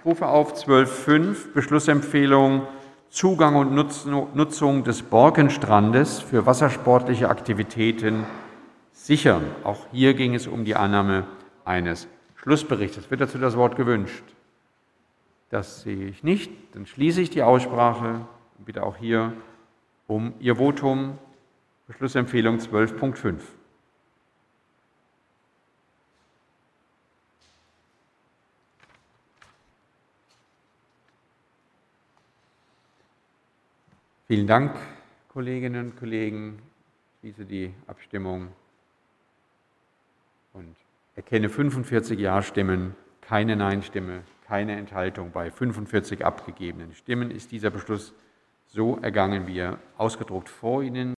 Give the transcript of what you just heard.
rufe auf 12.5, Beschlussempfehlung Zugang und Nutzung des Borkenstrandes für wassersportliche Aktivitäten sichern. Auch hier ging es um die Annahme eines Schlussberichtes. Wird dazu das Wort gewünscht? Das sehe ich nicht. Dann schließe ich die Aussprache und bitte auch hier um Ihr Votum. Beschlussempfehlung 12.5. Vielen Dank, Kolleginnen und Kollegen. Ich schließe die Abstimmung und erkenne 45 Ja-Stimmen, keine Nein-Stimme, keine Enthaltung bei 45 abgegebenen Stimmen. Ist dieser Beschluss so ergangen, wie er ausgedruckt vor Ihnen